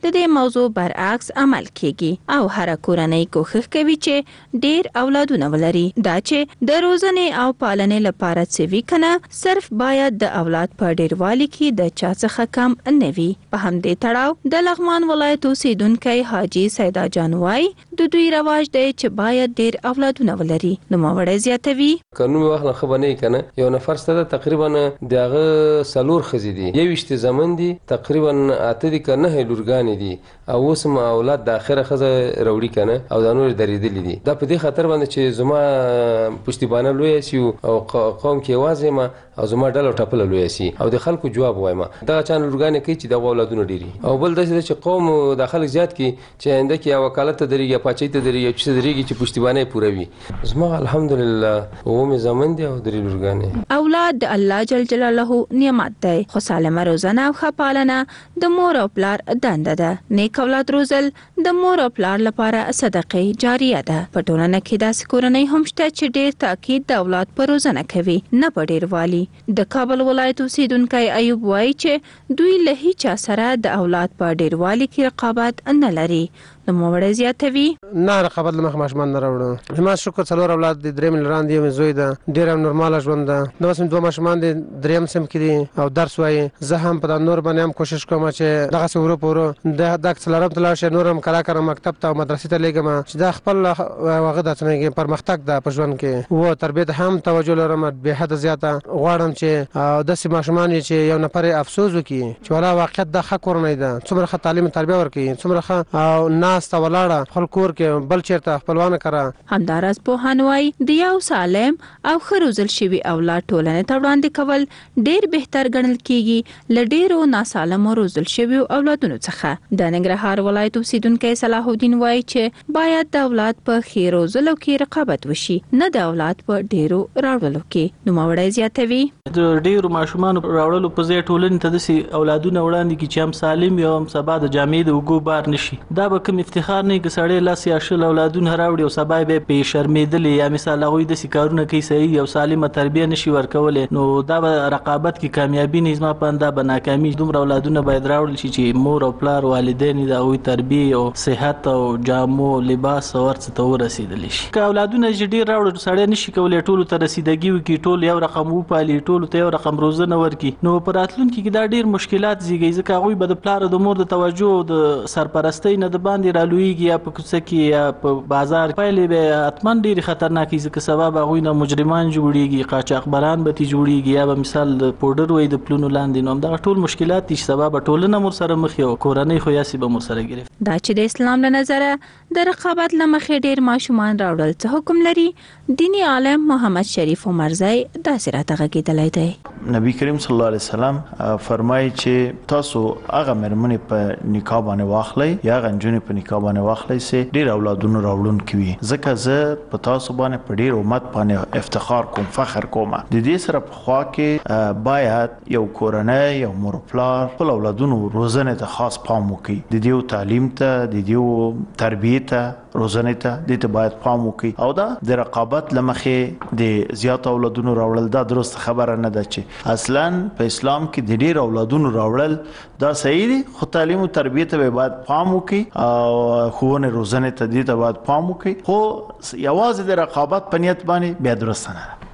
د دې موضوع برعکس عمل کیږي او هر کورنۍ کوښښ کوي چې ډیر اولادونه ولري. دا چې د روزنې او پالنې لپاره څه کنه صرف باید د اولاد په ډیروالي کې د چا څخه کم نه وي. په همدې تړاو د لغمان ولایت اوسیدونکی حاجی سیدا جان وای د دوی رواج دی چې باید ډیر اولادونه ولري. نو ماوړې زیاتوي قانون وخت نه خبرې کنه یو نفر ستاسو تقریبا دغه سلور خزي دي یوشت زمن دي تقریبا اته دي کنه هلورګانی دي او وسم اولاد د اخره خزه وروړي کنه او د نور درېدلې دي. دا په دې خاطر باندې چې زما پښتیبانه لوی سي او قوم کې وازه ما او زما ډله ټپل لوی سي او د خلکو جواب وایم دا چان لورګانی کوي چې د اولادونو ډيري او بل د چې قوم د خلک زیات کی چې انده کې وکالت درېږي پاتې ته درېږي چې درېږي چې پښتیبانه پوروي. زما الحمدلله او می زمن دي او درې لورګانی اولاد د الله جل جلاله نعمت دی خو سالمه روزنه او خپالنه د مور او پلار دنده ده. نیک اولاد روزل د مور او پلار لپاره صدقه جاریه ده. په ټولنه کې داسې کورنۍ هم شته چې ډېر تاکید د اولاد پر روزنه کوي نه په ډیروالي. د کابل ولایت اوسیدونکی ایوب وایي چې دوی له هیچا سره د اولاد په ډیروالي کې رقابت نه لري. نو موړې زیاتوي نه رقابت لمخ ماشمان نه راوړو. زما شکر څلور اولاد دي درې ملران دي زوی ده ډېر نورمال ژوند ده. نو سم دوه ماشمان دي دریم سم کې او درس وایي. زه هم په نور باندې هم کوشش کوم چې دغه سورو پورو د اکثرم تل شه نورم کلا مکتب ته مدرسې ته لګم چې دا خپل واغه د څنګه پرمختګ د پښون کې و تربیت هم توجه لرم به حد زیاته غواړم چې د سیمه ماشمان چې یو نفر افسوس وکي چې ولا واقعیت د حق ورنه ده څومره ښه تعلیم تربیه ورکړي څومره او ناس ته ولاړه خپل کور کې بل چیرته خپلوانه کړه. همدارس په هنوای د یو سالم او خروزل شوی اولاد ټولنه ته وړاندې کول ډیر بهتر ګڼل کیږي لډیرو ناسالم روزل شوی اولادونو څخه. د ننګرهار ولایت اوسیدونکی صلاح الدین وایي چې باید د اولاد په خیروزلو کې رقابت وشي نه د اولاد په ډیرو راوړلو کې. نو ماوړې زیاتوي د ډیرو ماشومان راوړلو په ځای ټولنې ته د اولادونو وړاندې کی چې هم سالم یو هم سبا د جامعې د وګو بار نشي. دا به کوم افتخار نه کې سړی لاس یا شل اولادونه راوړي او سبا به په شرمېدلې یا مثال هغه د سکارونه کوي صحیح او سالمه تربیه نشي ورکولې. نو دا به رقابت کې کامیابی نه زما پنده به ناکامي. دومره اولادونه باید راوړل شي چې مور او پلار والدین د هغوی تربیه او صحت او جامو لباس او ورڅ ته ورسېدلی شي. که اولادونه ډېر راوړل سړی نشي کولی ټولو ته رسیدګي وکړي ټول یو رقم وپالي ټولو ته یو رقم روزنه ورکړي. نو په راتلونکي کې دا ډېر مشکلات زیږي ځکه هغوی به د پلار او د مور د توجه او د سرپرستۍ نه د باندې رالویږي یا په کوڅه کې یا په بازار پایلې به اتمن ډېرې خطرناکې ځکه سبا به هغوی نه مجرمان جوړېږي قاچاقبران به ترې جوړېږي یا به مثال د پوډر وایي د پلونو لاندې. نو همدغه ټول مشکلات دي چې سبا به ټولنه مور سره مخ یو کورنۍ خو یاسې به مور سره ګرفت. دا چې د اسلام له نظره د رقابت له مخې ډېر ماشومان راوړل څه حکم لري دینی عالم محمد شریف عمرزی داسې راته غږېدلی دی. نبی کریم صلی الله علیه وسلم فرمایي چې تاسو هغه مېرمنې په نکاح باندې واخلئ یا هغه نجونې په نکاح باندې واخلئ چې ډېر اولادونو راوړونکي وي ځکه زه په تاسو باندې په ډېر امت باندې افتخار کوم فخر کوم. د دې سره په خوا کې باید یو کورنۍ یو مور پلار خپل اولادونو روزنې ته خاص پام وکړي. د دې تعلیم ته د دې تربیې ته روزنې ته دې ته باید پام وکړي او دا د رقابت له مخې د زیات اولادونو راوړل دا درست خبره نه ده چې اصلا په اسلام کې د ډېر اولادونو راوړل دا صحیح دي خو تعلیم او تربیې ته باید پام وکړي او ښوونې روزنې ته دې ته باید پام وکړي خو یوازې د رقابت په نیت باندې بیا درست نه ده.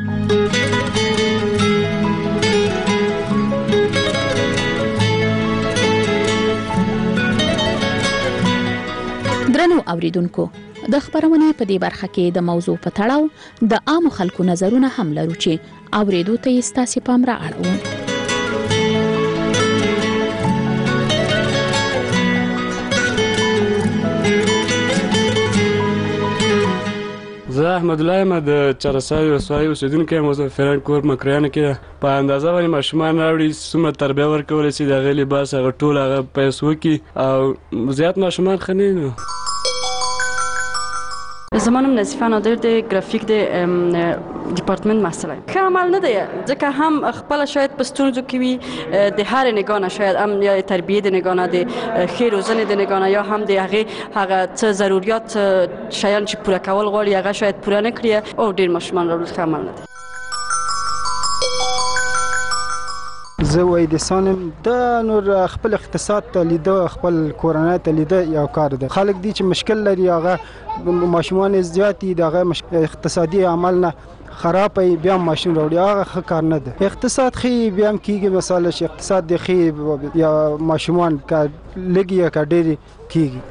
درنو اوریدونکو د خبرونې په دې برخه کې د موضوع په تړاو د عام خلکو نظرونه هم لرو چې اوریدو ته یې ستاسو پام را اړوم. زه احمد الله یم د چرسای ولسوالۍ اوسیدونکی یم. اوس فران کور مکریانو کې په اندازه باندې ماشومان راوړي څومره تربیه ورکولی شي د هغې لباس هغه ټول هغه پیس وکړي او زیات ماشومان ښه نه نو. زمانم نظیفه نادر د گرافیک د دیپارتمنت مسئله که عمل نه دی ځکه هم خپل شاید په ستونزو کې وي د هر نگاه نه شاید هم یا تربیه د نگاه نه د ښې روزنې د نگاه نه یا هم د هغه څه ضروریات شیان چې پوره کول غواړي هغه شاید پوره نه کړي او ډېر ماشومان راوړل ښه عمل نه دی. زه وای د سانم د نور خپل اقتصاد ته لیده خپل کورنۍ ته لیده یو کار ده. خلک دي چې مشکل لري هغه ماشومان زیاتی دغه اقتصادي عمل نه خراب بیا ماشین راوړي هغه ښه کار نه ده. اقتصاد خې بیا هم کیږي مثلا چې اقتصاد د خې یا ماشومان کا لګي یا کا ډېری کیږي.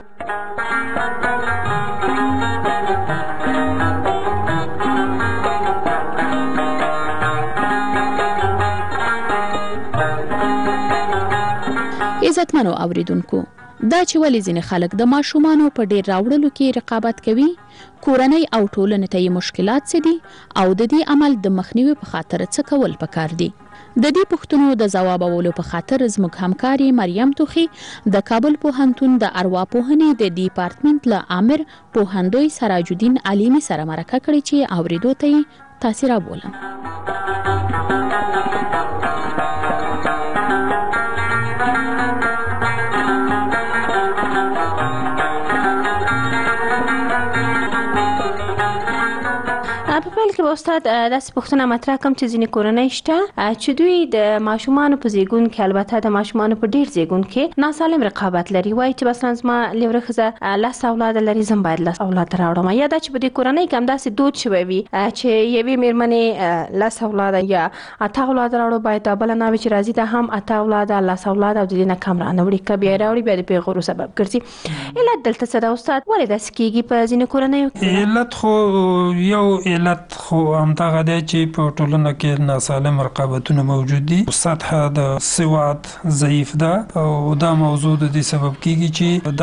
عزتمنو اوریدونکو، دا چې ولې ځینې خلک د ماشومانو په ډیر راوړلو کې رقابت کوي، کورنۍ او ټولنې ته یې مشکلات څه دي او د دې عمل د مخنیوي په خاطر څه کول پکار دي. د دې پوښتنو د ځوابولو په خاطر زموږ همکاري مریم توخي د کابل پوهنتون د ارواپوهنې د ډیپارټمنټ له امر پوهندوی سراج الدین علیمی سره مرکه کړې چې اوریدو ته یې تاثیر بولم. په پیل کې به استاد داسې پوښتنه مطرح کوم چې ځینې کورنۍ شته چې دوی د ماشومانو په زیږون کې، البته د ماشومانو په ډیر زیږون کې ناسالم رقابت لري. وایي چې مثلا زما لیوره ښځه 10 اولاد لري، زم باید 10 اولاد راوړم. یا دا چې په دې کورنۍ کې هم داسې دود شوی وي چې یوې مېرمنې 10 اولاد یا 8 اولاد راوړو، باید دا بله نه وي چې راځي دا هم 8 اولاد 10 اولاد او د دې نه کم را نه وړي. که بیا راوړي بیا د پیغورو سبب ګرځي. علت دلته څه ده استاد؟ ولې داسې کېږي په ځینې کورنیو کې؟ علت خو یو علت خو همدغه دی چې په ټولنه کې ناسالم رقابتونه موجود دي. سطح د سواد ضعیف ده او دا موضوع د دې سبب کیږي چې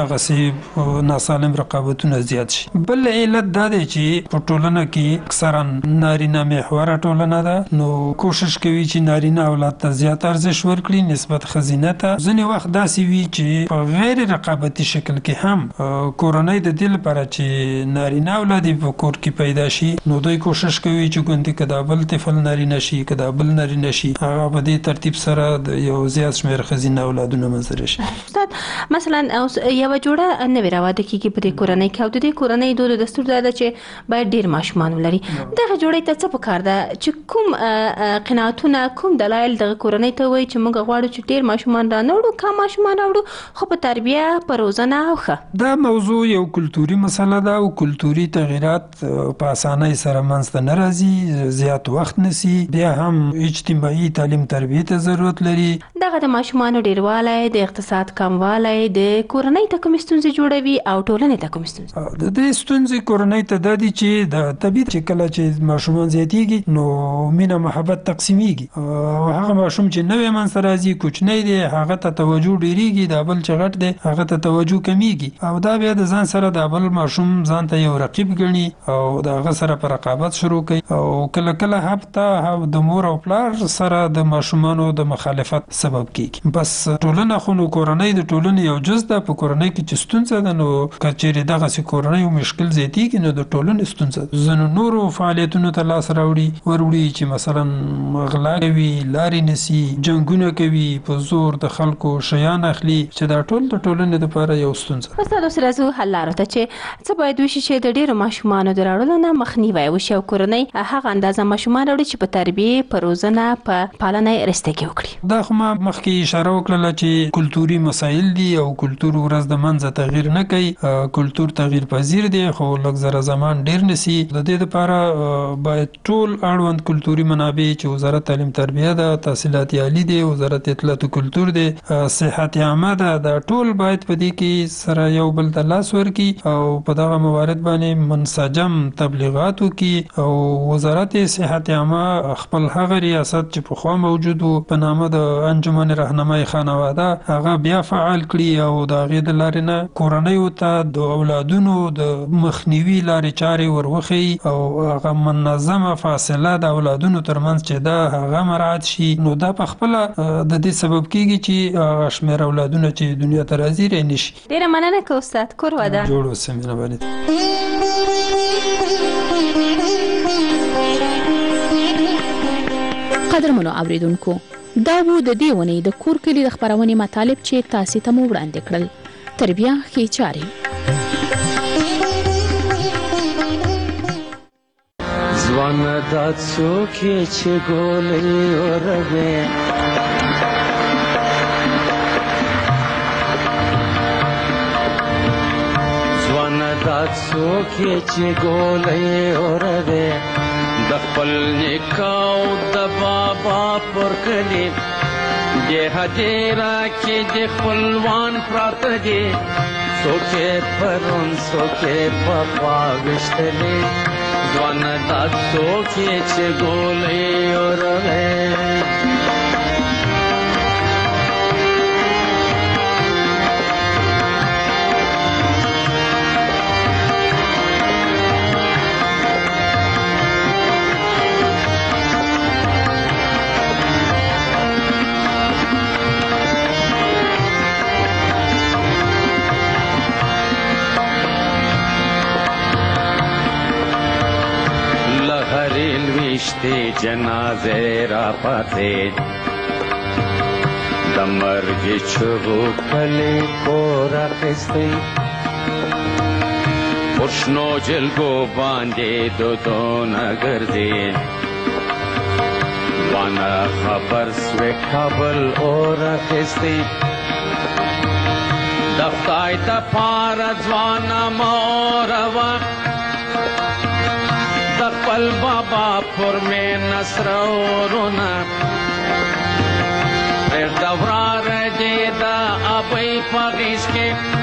دغه ناسالم رقابتونه زیات شي. بل علت دا دی چې په ټولنه کې اکثرا نارینه محوره ټولنه ده، نو کوشش کوي چې نارینه اولاد ته زیات ارزښت ورکړي نسبت ښځینه ته. ځینې وخت داسې وي چې په غیر رقابتي شکل کې هم کورنۍ د دې لپاره چې نارینه اولاد په کور کې پیدا شي، نو دوی کوشش کوي چې ګوندې که دا بل طفل نارینه شي، که دا بل نارینه شي، هغه په دې ترتیب سره د یو زیات شمېر ښځینه اولادونه منځته راشي. استاد مثلا یوه جوړه نوې راواده کېږي په دې کورنۍ کې او د دې کورنۍ دود او دستور دا ده چې باید ډېر ماشومان ولري. دغه جوړې ته څه پکار ده چې کوم قناعتونه، کوم دلایل دغه کورنۍ ته وایي چې موږ غواړو چې ډېر ماشومان را نه وړو، کم ماشومان راوړو خو په تربیه، په روزنه او ښه؟ دا موضوع یو کلتوري مسله ده او کلتوري تغییرات په اسانۍ سره منځته نه راځي، زیات وخت نسی. بیا هم اجتماعي تعلیم تربیه ته ضرورت لري. دغه د ماشومانو ډیروالی، د اقتصاد کموالی د کورنۍ ته کوم ستونزې جوړوي او ټولنې ته کوم ستونزې؟ د دې ستونزې کورنۍ ته دا دي چې د طبیعت چې کله چې ماشومان زیاتېږي نو مینه محبت تقسیمیږي او هغه ماشوم چې نوې منځته راځي کوچنی دی هغه ته توجه ډیریږي، دا بل چې غټ دی هغه ته توجه کمیږي او دا بیا د ځان سره د بل ماشوم ځان ته یو رقیب ګڼي او د هغه سره په رقابت شروع کوي او کله کله هفته د مور او پلار سره د ماشومانو د مخالفت سبب کیږي. بس ټولنه خو نو کورنۍ د ټولنې یو جز ده. په کورنۍ کې چې ستونزه ده نو که چیرې دغسې کورنۍ یو مشکل زیاتېږي نو د ټولنې ستونزه ده. ځینو نورو فعالیتونو ته لاس وروړي چې مثلا غلا کوي، لارې نیسي، جنګونه کوي، په زور د خلکو شیان اخلي، چې دا ټول د ټولنې لپاره یو ستونزه. استاد اوس راځو حل لارو ته چې څه باید وشي چې د ډېرو ماشومانو د راوړلو نه مخنیوی وشي او کورنۍ هغه اندازه ماشومان راوړي چې په تربیه، په روزنه، په پالنه یې رستګي وکړي. دا خو ما مخکې اشاره وکړله چې کلتوري مسایل دي او کلتور ورځ د منځه تغییر نه کوي. کلتور تغییر پذیر دی خو لږ زره زمان ډیر نسی. د دې لپاره باید ټول اړوند کلتوري منابع چې وزارت تعلیم تربیه ده، تحصیلات عالی دی، وزارت اطلاعات او کلتور دی، صحت عامه ده، دا ټول باید په دې کې سره یو بل ته لاس ورکړي او په دغه موارد باندې منسجم تبلیغات وکړي او وزارت صحت عامه خپل هغه ریاست چې پخوا موجود و په نامه د انجمن راهنمای خانواده هغه بیا فعال کړي او د هغې د لارې نه کورنیو ته د اولادونو د مخنیوي لارې چارې وروښیي او هغه منظمه فاصله د اولادونو ترمنځ چې ده هغه مراعات شي. نو دا په خپله د دې سبب کیږي چې هغه شمېر اولادونه چې دنیا ته راځي رای نه شي. ډېره مننه که استاد، کور ودان. جوړ اوسئ، مهرباني. قدرمنو اوریدونکو، دا وو د دې ونې د کور کلي د خپرونې مطالب چې تاسو ته مو وړاندې کړل. تر بیا ښې چارې. ځوانه دا څوک یې چې ګولۍ اوربې څوک چې ګولې اوروي د خپل نکاو د بابا پر کلی د هدیرا کې د خپلوان پراته دي څوک پرون څوک په خوا وشتلې ځوان دا څوک چې ګولې اوروي وشتی جنازه را پاتے د مرګ چغو کلی کور اخیستی پښنو جلګو باندې دودونه ګرځي وانا خبر سوی کابل اور اخیستی د خدای د پاره ځوانه موروا خپل بابا پر میں نصرورنا پر دورار دیدا ابی پاگیش کے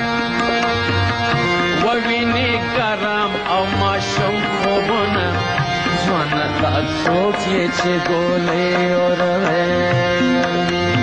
ووینی گرم او ماشم خوبنا زوانا تا سوچی چه گولی اوروی